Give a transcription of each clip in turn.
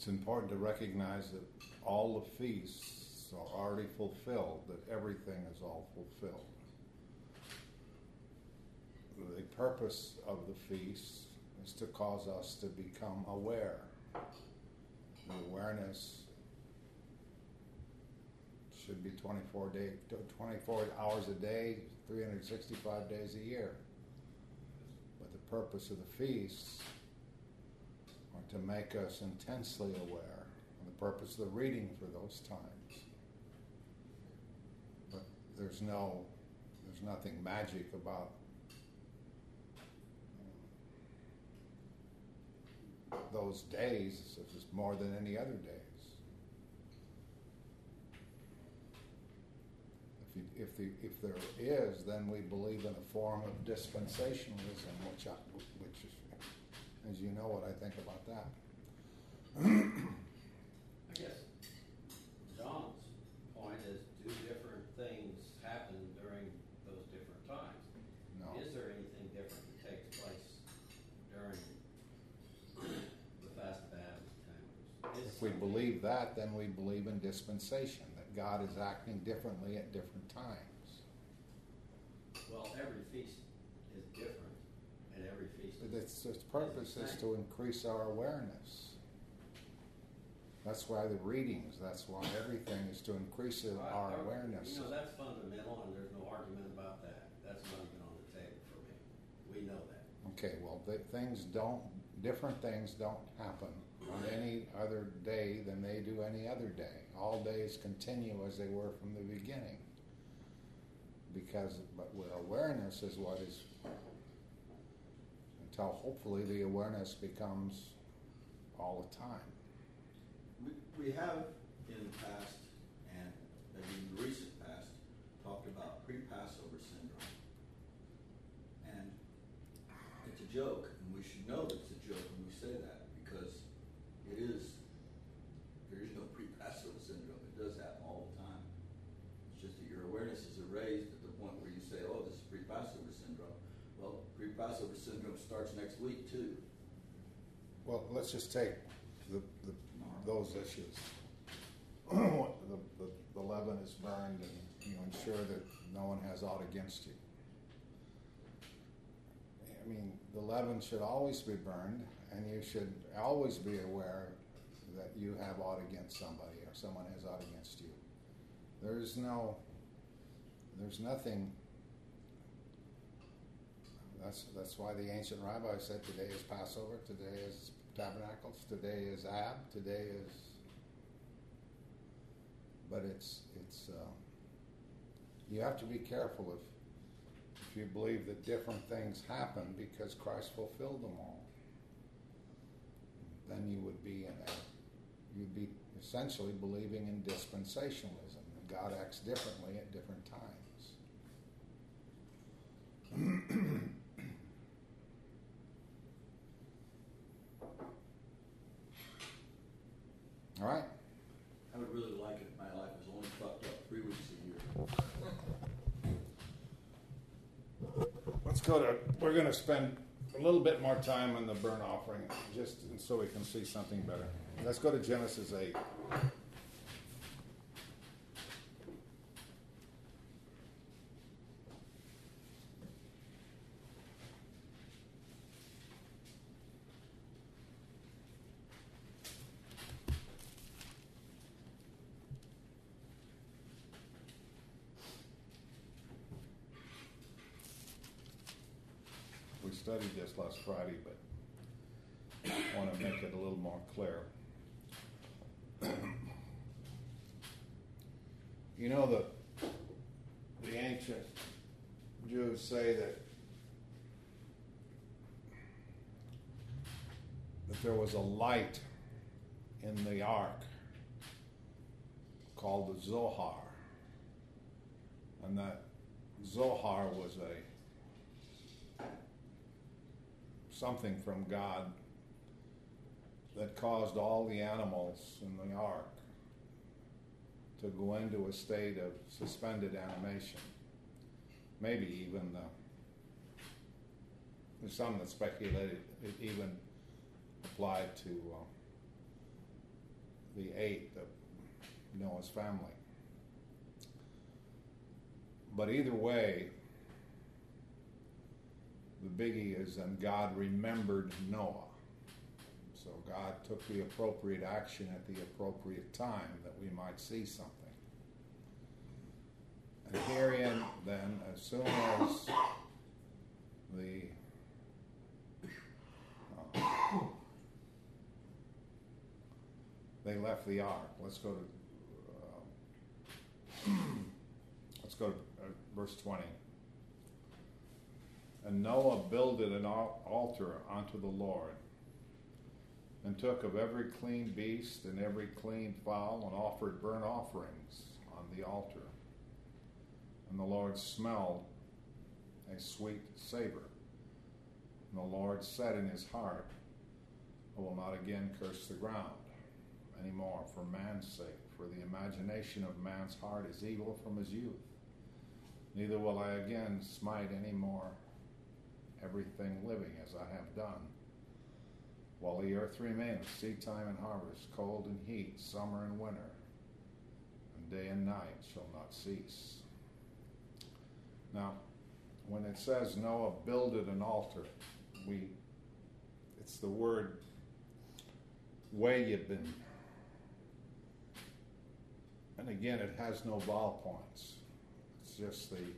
It's important to recognize that all the feasts are already fulfilled, that everything is all fulfilled. The purpose of the feast is to cause us to become aware. The awareness should be 24 hours a day, 365 days a year. But the purpose of the feasts are to make us intensely aware. And the purpose of the reading for those times. But there's nothing magic about those days. It's more than any other days. If there is, then we believe in a form of dispensationalism, which is, as you know, what I think about that. I guess John's point is, do different things happen during those different times? No. Is there anything different that takes place during the fast of Adam's time? If we believe that, then we believe in dispensation, that God is acting differently at different times. Well, every feast is different, and every feast But its purpose is to increase our awareness. That's why the readings, that's why everything is to increase our awareness. You know, that's fundamental, and there's no argument about that. That's not even on the table for me. We know that. Okay, well, different things don't happen on any other day than they do any other day. All days continue as they were from the beginning. But where awareness is what is, until hopefully the awareness becomes all the time. We have in the past, and in the recent past, talked about pre-Passover syndrome. And it's a joke, and we should know that it's a joke when we say that, because there is no pre-Passover syndrome. It does happen all the time. It's just that your awareness is raised at the point where you say, oh, this is pre-Passover syndrome. Well, pre-Passover syndrome starts next week, too. Well, let's just take those issues. The leaven is burned, and you ensure that no one has aught against you. I mean, the leaven should always be burned, and you should always be aware that you have aught against somebody, or someone has aught against you. There's nothing. That's why the ancient rabbi said today is Passover, today is Tabernacles, today is Ab, today is. But it's you have to be careful if you believe that different things happen because Christ fulfilled them all. Then you'd be essentially believing in dispensationalism, that God acts differently at different times. All right. I would really like it if my life was only fucked up 3 weeks a year. We're going to spend a little bit more time on the burnt offering, just so we can see something better. Let's go to Genesis 8. We studied this last Friday, but I want to make it a little more clear. You know, the ancient Jews say that there was a light in the ark called the Zohar, and that Zohar was something from God that caused all the animals in the ark to go into a state of suspended animation. Maybe even there's some that speculated it even applied to the 8 of Noah's family. But either way, the biggie is that God remembered Noah. So God took the appropriate action at the appropriate time that we might see something. And herein, then, as soon as they left the ark, let's go to verse 20. And Noah builded an altar unto the Lord, and took of every clean beast and every clean fowl, and offered burnt offerings on the altar. And the Lord smelled a sweet savor. And the Lord said in his heart, I will not again curse the ground any more for man's sake, for the imagination of man's heart is evil from his youth. Neither will I again smite any more everything living as I have done. While the earth remaineth, seed time and harvest, cold and heat, summer and winter, and day and night shall not cease. Now, when it says Noah builded an altar, it's the word wayibin. And again, it has no vowel points. It's just the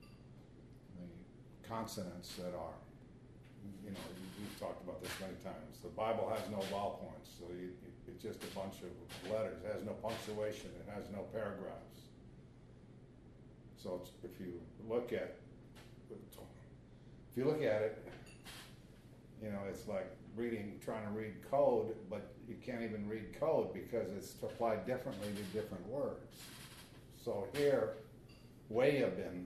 consonants that are, we've talked about this many times. The Bible has no vowel points, so it's just a bunch of letters. It has no punctuation. It has no paragraphs. So if you look at it, it's like trying to read code, but you can't even read code because it's applied differently to different words. So here, wayabin,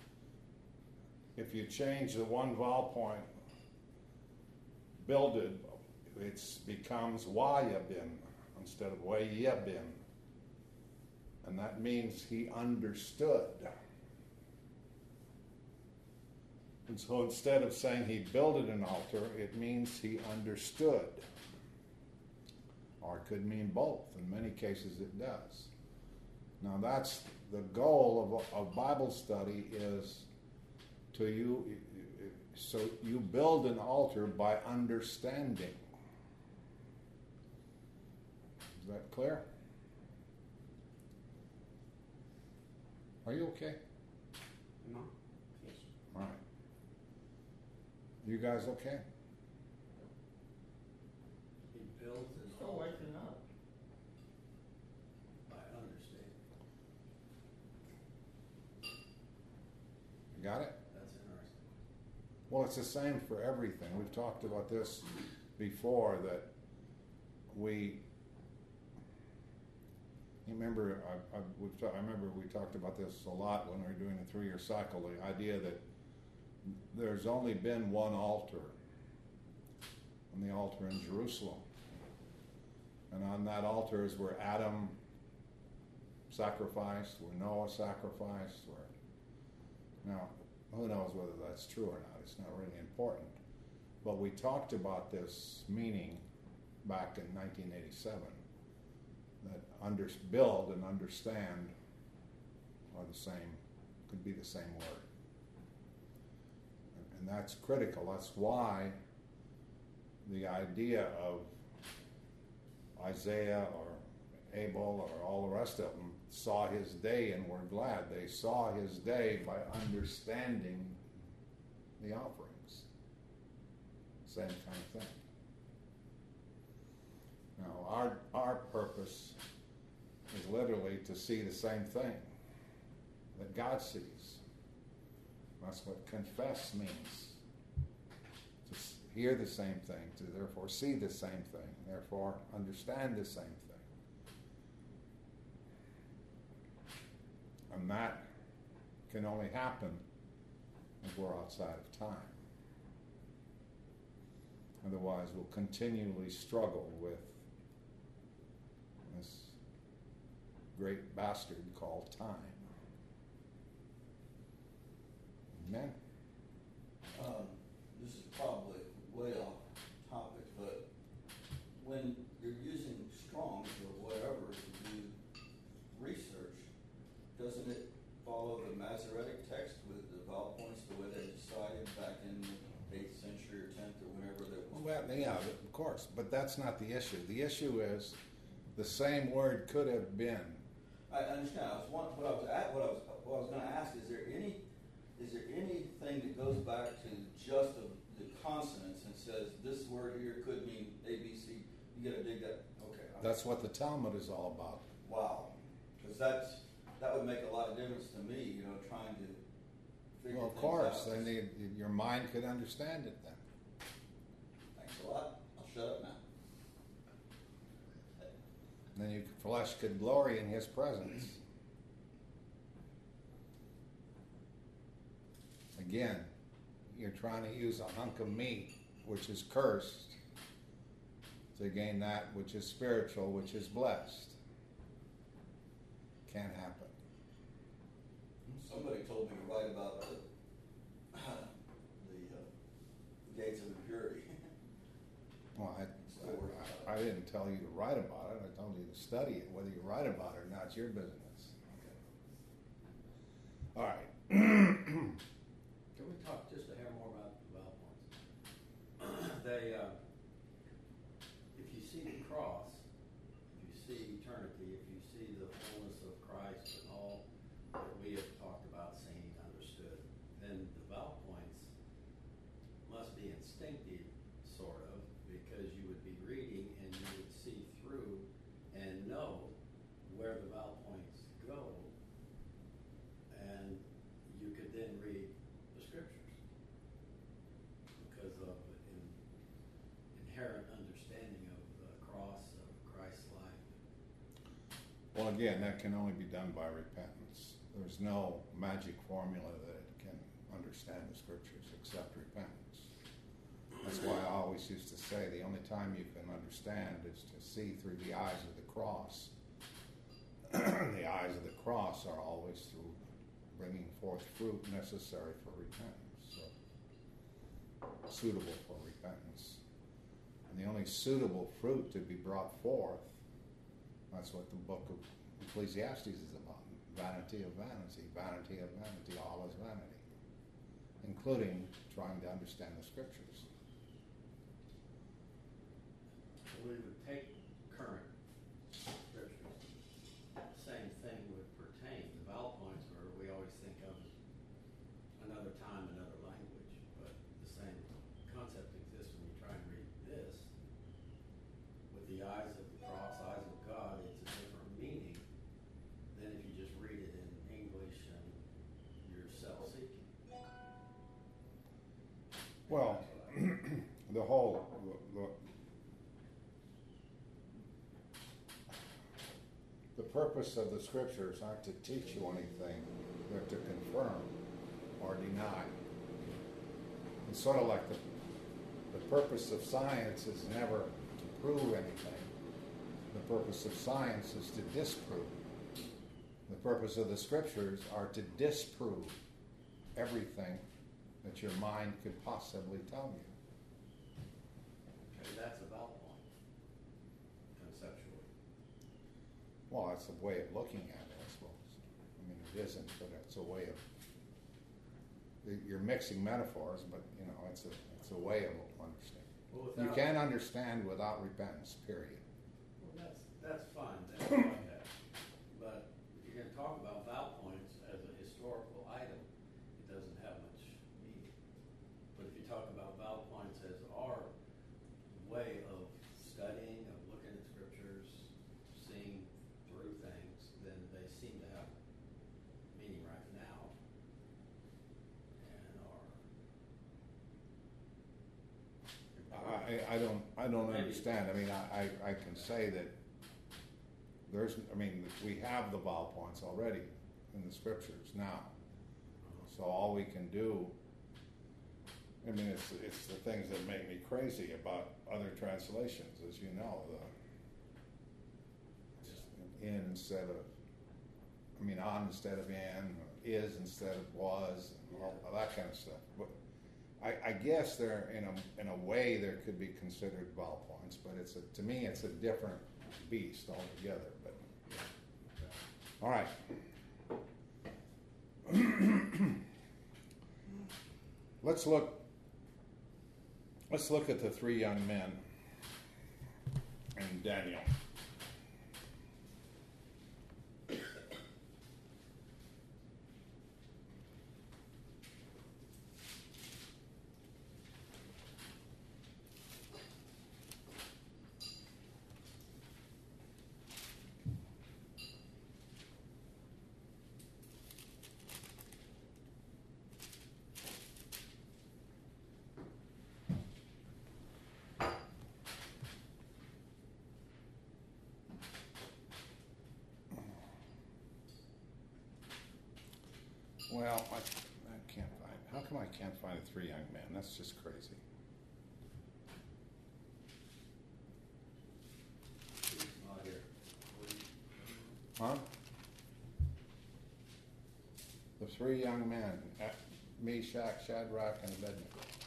if you change the one vowel point, builded, it becomes wayabin instead of wayabin. And that means he understood. And so instead of saying he builded an altar, it means he understood. Or it could mean both. In many cases it does. Now that's the goal of Bible study, is so you build an altar by understanding. Is that clear? Are you okay? No. Yes. All right. You guys okay? He built his Still altar waking up. by understanding. You got it? That's interesting. Well, it's the same for everything. We've talked about this before, that I remember we talked about this a lot when we were doing the 3-year cycle, the idea that there's only been one altar, and the altar in Jerusalem. And on that altar is where Adam sacrificed, where Noah sacrificed, now, who knows whether that's true or not. It's not really important. But we talked about this meaning back in 1987, that build and understand are the same, could be the same word. And that's critical. That's why the idea of Isaiah or Abel or all the rest of them saw his day and were glad. They saw his day by understanding the offerings. Same kind of thing. Now, our purpose is literally to see the same thing that God sees. That's what confess means. To hear the same thing, to therefore see the same thing, therefore understand the same thing. And that can only happen if we're outside of time. Otherwise, we'll continually struggle with this great bastard called time. Amen? This is probably way off topic, but when you're using Strong's or whatever Well, yeah, of course, but that's not the issue. The issue is the same word could have been. I understand. What I was going to ask: is there anything that goes back to just the consonants and says this word here could mean A, B, C? You got to dig that. Okay. That's what the Talmud is all about. Wow, because that would make a lot of difference to me. Trying to figure Well, of things course, out. then your mind could understand it then. Thanks a lot. I'll shut up now. Then your flesh could glory in His presence. Again, you're trying to use a hunk of meat, which is cursed, to gain that which is spiritual, which is blessed. Can't happen. Somebody told me to write about the gates of impurity. Well, I didn't tell you to write about it. I told you to study it. Whether you write about it or not, it's your business. All right. Can we talk just a hair more about the vowel points? If you see the cross, if you see eternity, if you see the fullness of Christ and all that we have talked about, seen, understood, then the vowel points must be instinctive, sort of, because you would be reading and you would see through and know where the vowel points go, and you could then read the scriptures because of inherent understanding of the cross of Christ's life. Well, again, that can only be done by repentance. There's no magic formula that it can understand the scriptures except repentance. That's why I always used to say the only time you can understand is to see through the eyes of the cross. The eyes of the cross are always through bringing forth fruit necessary for repentance, so suitable for repentance. And the only suitable fruit to be brought forth, that's what the book of Ecclesiastes is about. Vanity of vanity, vanity of vanity, all is vanity, including trying to understand the scriptures. We would take current scriptures. Same thing would pertain. The vowel points where we always think of another time, another language, but the same concept exists when you try and read this. With the eyes of the cross, eyes of God, it's a different meaning than if you just read it in English and you're self-seeking. Well, the purpose of the scriptures aren't to teach you anything, they're to confirm or deny. It's sort of like the purpose of science is never to prove anything. The purpose of science is to disprove. The purpose of the scriptures are to disprove everything that your mind could possibly tell you. Okay, that's a vowel point, conceptually. Well, it's a way of looking at it, I suppose. I mean, it isn't, but it's a way of. You're mixing metaphors, but it's a way of understanding. Well, You can't understand without repentance. Period. Well, that's fine. That's like that. But if you're going to talk about vowel points as a historical item, it doesn't have much meaning. But if you talk about vowel points as our way of studying, of looking at scriptures, seeing through things, then they seem to have meaning right now, and are. I don't understand. I mean, I can say that we have the vowel points already in the scriptures now. So all we can do, it's the things that make me crazy about other translations, as you know, in instead of, on instead of in, is instead of was, and all that kind of stuff. But I guess there, in a way, there could be considered vowel points, but to me, it's a different beast altogether. But all right. Let's look Let's look at the three young men and Daniel. Well, I can't find. How come I can't find the three young men? That's just crazy. He's not here. Huh? The three young men, Meshach, Shadrach, and Abednego.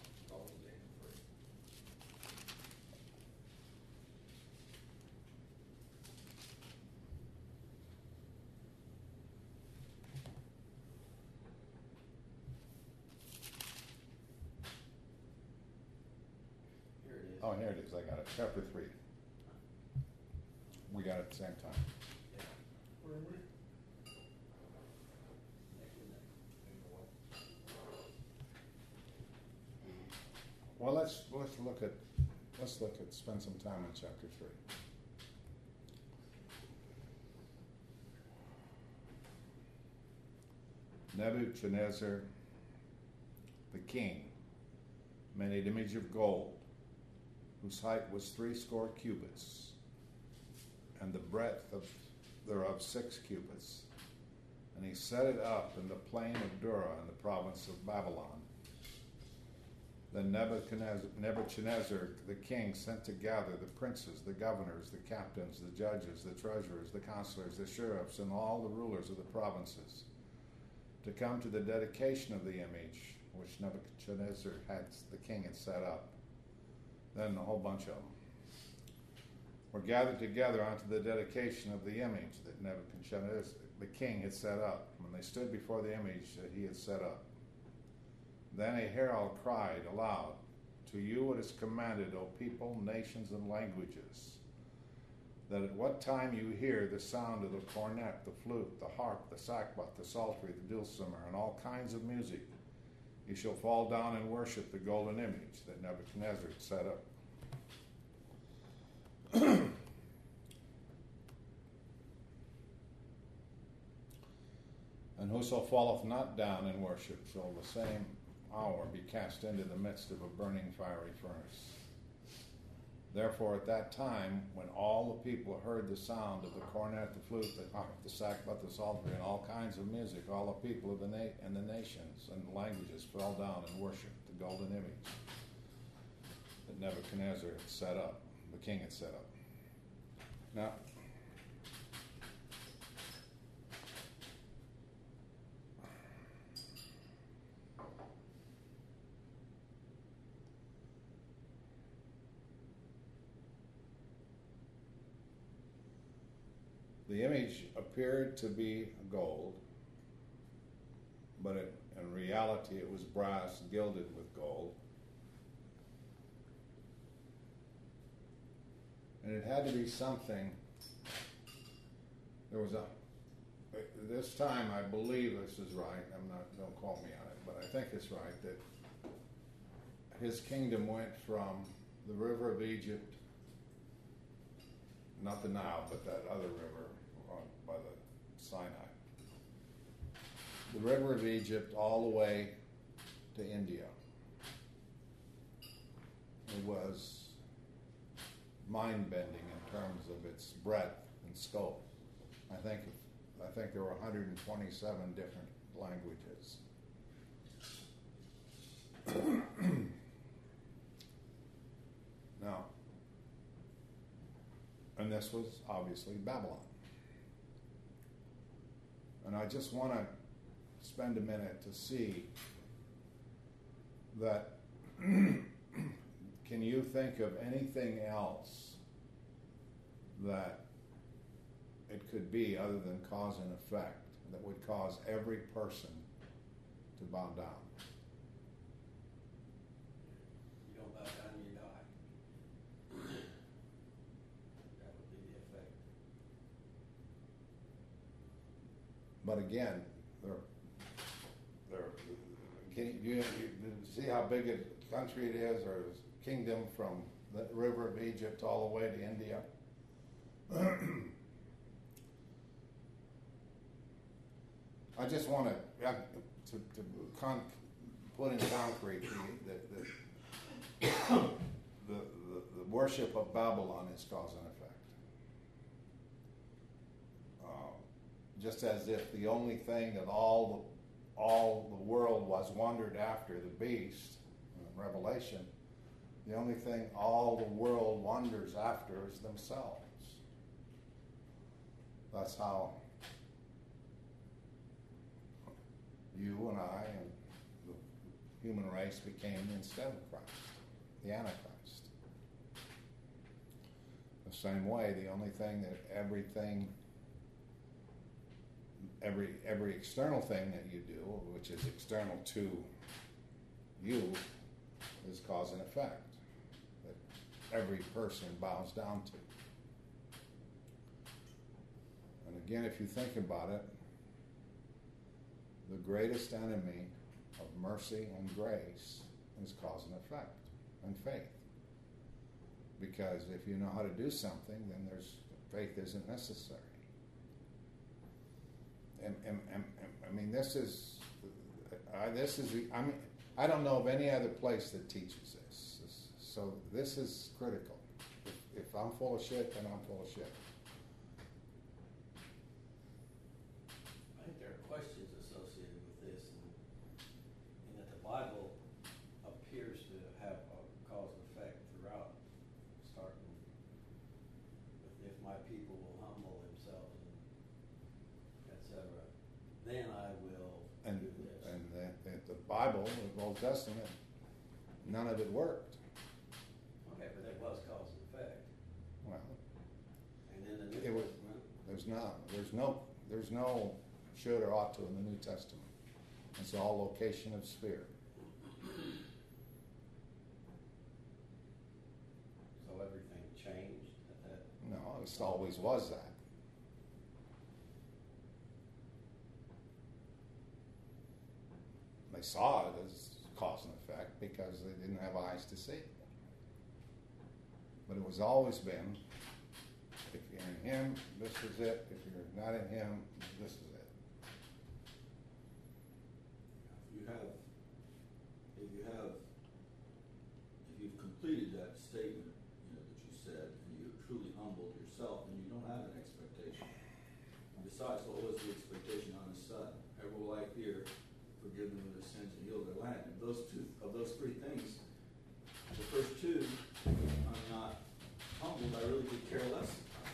Here it is. Oh, here it is. I got it. Chapter 3. We got it at the same time. Yeah. Where am I? Neck and neck. Well, let's look at spend some time in chapter 3. Nebuchadnezzar, the king, made an image of gold, whose height was 80 cubits, and the breadth thereof 6 cubits. And he set it up in the plain of Dura in the province of Babylon. Then Nebuchadnezzar the king sent to gather the princes, the governors, the captains, the judges, the treasurers, the counselors, the sheriffs, and all the rulers of the provinces to come to the dedication of the image which Nebuchadnezzar the king had set up. Then a whole bunch of them were gathered together unto the dedication of the image that Nebuchadnezzar the king had set up, when they stood before the image that he had set up. Then a herald cried aloud, To you it is commanded, O people, nations, and languages, that at what time you hear the sound of the cornet, the flute, the harp, the sackbut, the psaltery, the dulcimer, and all kinds of music, you shall fall down and worship the golden image that Nebuchadnezzar had set up. And whoso falleth not down and worship shall the same hour be cast into the midst of a burning fiery furnace. Therefore at that time, when all the people heard the sound of the cornet, the flute, the harp, the sackbut, the psaltery, and all kinds of music, all the people of the nations and languages fell down and worshipped the golden image that Nebuchadnezzar had set up, the king had set up. Now, the image appeared to be gold, but in reality it was brass gilded with gold. And it had to be something. This time I believe this is right, don't quote me on it, but I think it's right, that his kingdom went from the river of Egypt, not the Nile, but that other river by the Sinai. The river of Egypt all the way to India. It was mind-bending in terms of its breadth and scope. I think there were 127 different languages. Now, and this was obviously Babylon. And I just want to spend a minute to see that can you think of anything else that it could be other than cause and effect that would cause every person to bow down? You don't bow down, But again, you see how big a country it is, or a kingdom from the river of Egypt all the way to India. I just want to put in concrete the worship of Babylon is cause and effect. Just as if the only thing that all the world was wondered after, the beast, in Revelation, the only thing all the world wonders after is themselves. That's how you and I and the human race became instead of Christ, the Antichrist. The same way, the only thing that every external thing that you do, which is external to you, is cause and effect, that every person bows down to. And again, if you think about it, the greatest enemy of mercy and grace is cause and effect and faith. Because if you know how to do something, then faith isn't necessary. I don't know of any other place that teaches this. So this is critical. If I'm full of shit, then I'm full of shit. I think there are questions associated with this, and that the Bible appears to have a cause and effect throughout, starting with "If my people will humble themselves," and etc., then I will do this. And the Bible, the Old Testament, none of it worked. Okay, but that was cause and effect. Well, And then the New Testament. There's no should or ought to in the New Testament. It's all location of spirit. So everything changed at that. No, it always was that. They saw it as cause and effect because they didn't have eyes to see it. But it was always been, if you're in Him, this is it. If you're not in Him, this is it. If you've completed that statement, that you said, and you've truly humbled yourself, then you don't have an expectation. And besides, what was the expectation on His Son? Ever will I hear, forgive them of their sins and heal their land. And those three things, the first two, I'm not humbled. I really could care less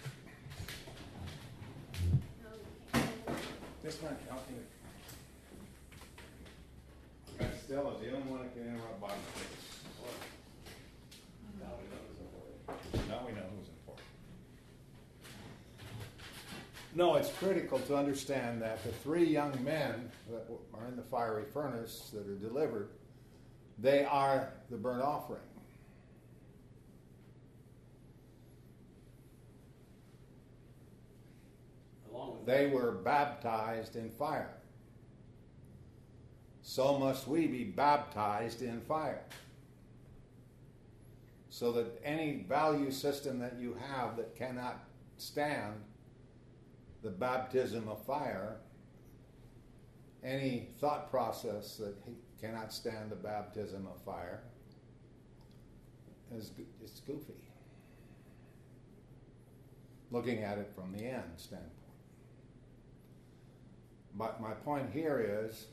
about. This one, Stella is the only one that can interrupt Bible studies. Now we know who's important. Now we know who's important. No, it's critical to understand that the three young men that are in the fiery furnace that are delivered, they are the burnt offering. Along with They were baptized in fire. So must we be baptized in fire. So that any value system that you have that cannot stand the baptism of fire, any thought process that cannot stand the baptism of fire, it's goofy. Looking at it from the end standpoint. But my point here is,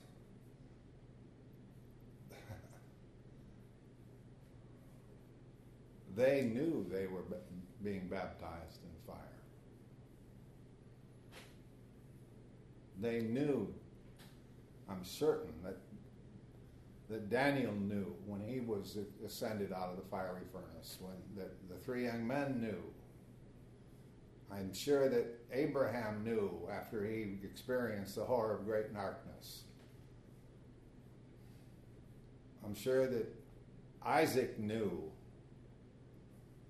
they knew they were being baptized in fire. They knew, I'm certain, that Daniel knew when he was ascended out of the fiery furnace, when the three young men knew. I'm sure that Abraham knew after he experienced the horror of great darkness. I'm sure that Isaac knew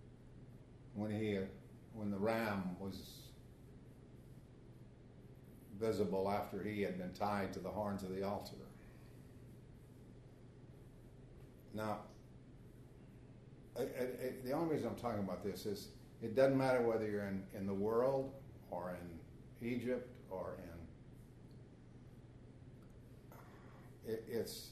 when the ram was visible after he had been tied to the horns of the altar. Now, the only reason I'm talking about this is it doesn't matter whether you're in the world or in Egypt or it's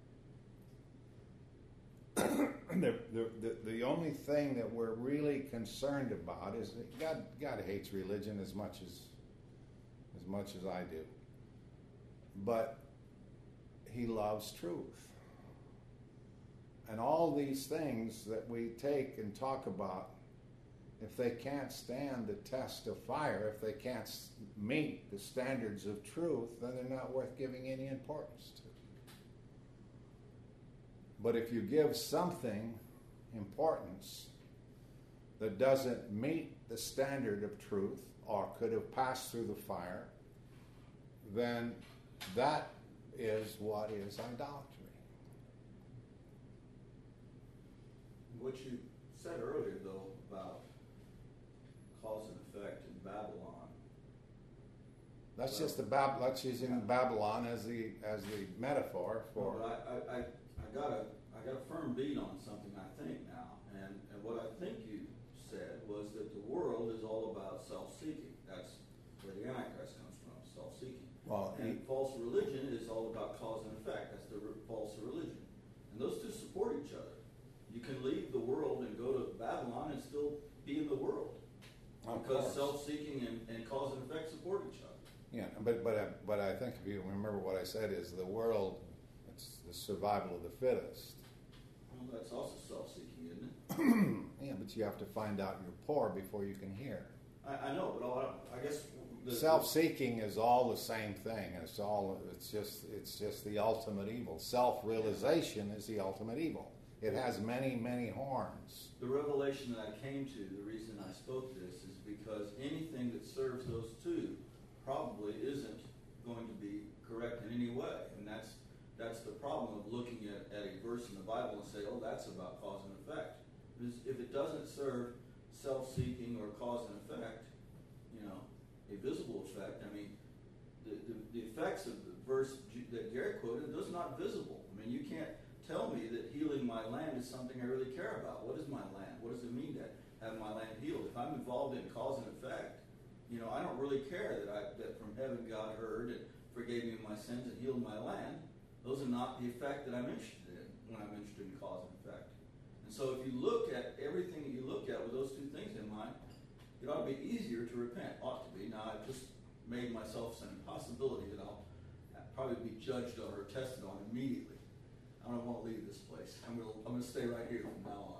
the only thing that we're really concerned about is that God hates religion as much as I do, but He loves truth. And all these things that we take and talk about, if they can't stand the test of fire, if they can't meet the standards of truth, then they're not worth giving any importance to. But if you give something importance that doesn't meet the standard of truth or could have passed through the fire, then that is what is idolatry. What you said earlier, though, about cause and effect in Babylon. That's just that's using Babylon as the metaphor for. No, but I got a firm beat on something I think now, and what I think you said was that the world is all about self-seeking. That's where the Antichrist comes from, self-seeking. Well, and false religion is all about cause and effect. That's the false religion, and those two support each other. You can leave the world and go to Babylon and still be in the world, because self-seeking and cause and effect support each other. Yeah, but I think if you remember what I said is the world, it's the survival of the fittest. Well, that's also self-seeking, isn't it? Yeah, but you have to find out you're poor before you can hear. I know, but I guess self-seeking is all the same thing. It's just the ultimate evil. Self-realization is the ultimate evil. It has many, many horns. The revelation that I came to, the reason I spoke this, is because anything that serves those two probably isn't going to be correct in any way. And that's the problem of looking at a verse in the Bible and say, oh, that's about cause and effect. Because if it doesn't serve self-seeking or cause and effect, a visible effect, I mean, the effects of the verse that Gary quoted, those are not visible. I mean, you can't tell me that healing my land is something I really care about. What is my land? What does it mean to have my land healed? If I'm involved in cause and effect, I don't really care that from heaven God heard and forgave me my sins and healed my land. Those are not the effect that I'm interested in when I'm interested in cause and effect. And so if you look at everything that you look at with those two things in mind, it ought to be easier to repent. Ought to be. Now, I've just made myself some possibility that I'll probably be judged or tested on immediately. I don't want to leave this place. I'm going to stay right here from now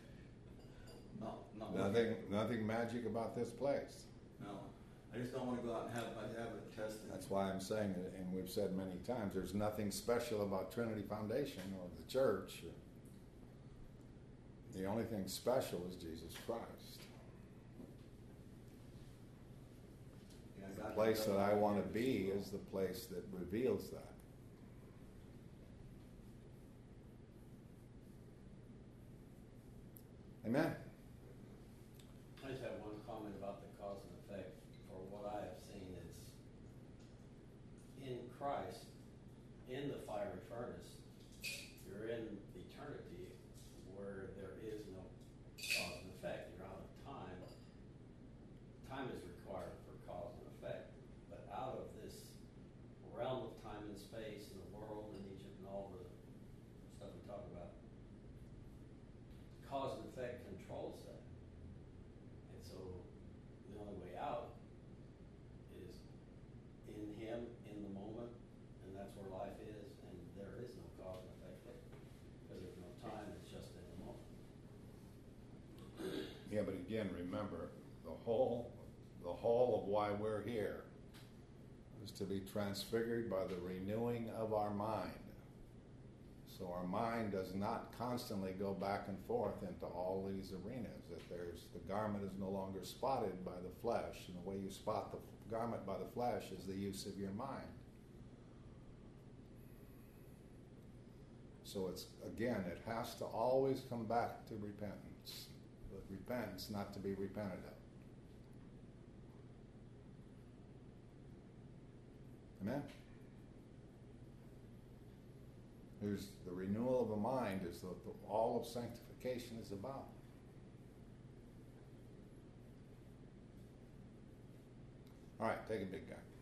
on. Nothing magic about this place. No, I just don't want to go out and have it tested. That's why I'm saying it, and we've said many times, there's nothing special about Trinity Foundation or the church. The only thing special is Jesus Christ. The place that I want to be is the place that reveals that. Amen. I just have one comment about the cause and effect. For what I have seen, it's in Christ, in the fiery furnace, you're in eternity where there is no cause and effect. You're out of time. Time is required for cause and effect. But out of this realm of time and space and the world and Egypt and all the stuff we talk about, cause and effect controls that. And so the only way out is in Him, in the moment, and that's where life is, and there is no cause and effect there. Because there's no time, it's just in the moment. Yeah, but again, remember, the whole of why we're here is to be transfigured by the renewing of our mind. So our mind does not constantly go back and forth into all these arenas. That the garment is no longer spotted by the flesh, and the way you spot the garment by the flesh is the use of your mind. So it has to always come back to repentance. But repentance not to be repented of. Amen. There's the renewal of a mind is what all of sanctification is about. All right, take a big guy.